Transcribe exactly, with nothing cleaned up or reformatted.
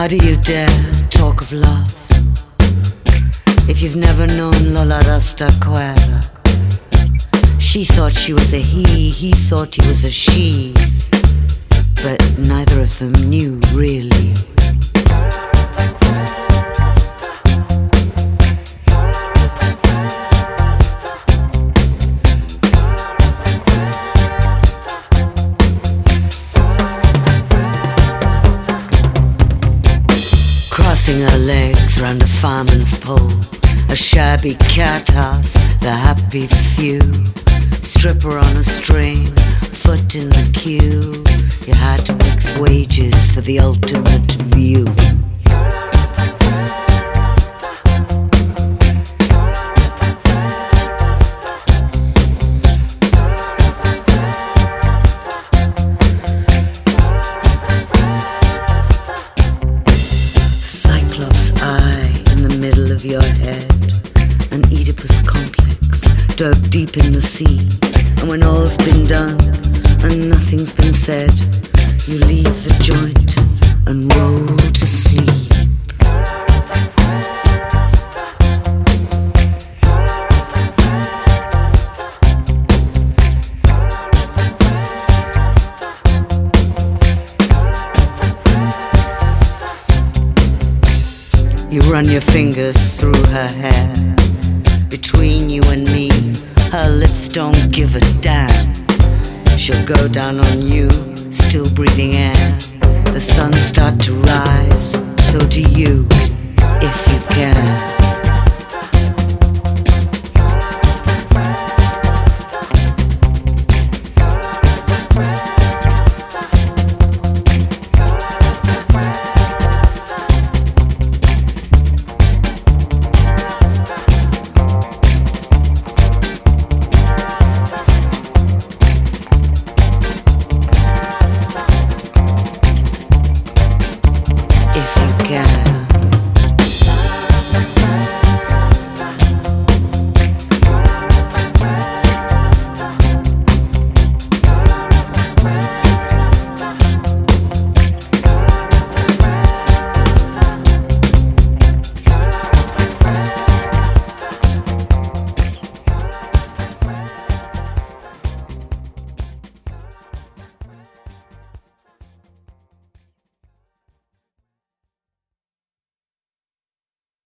How do you dare talk of love if you've never known Lola Rastaquera? She thought she was a he, he thought he was a she, but neither of them knew really. Crossing her legs round a fireman's pole, a shabby cat house, the happy few. Stripper on a string, foot in the queue. You had to mix wages for the ultimate view. Cyclops eye in the middle of your head, an Oedipus complex dug deep in the sea. And when all's been done and nothing's been said, you leave the joint and roll to sleep. You run your fingers through her hair. Between you and me, her lips don't give a damn. She'll go down on you, still breathing air. The sun start to rise, so do you, if you can.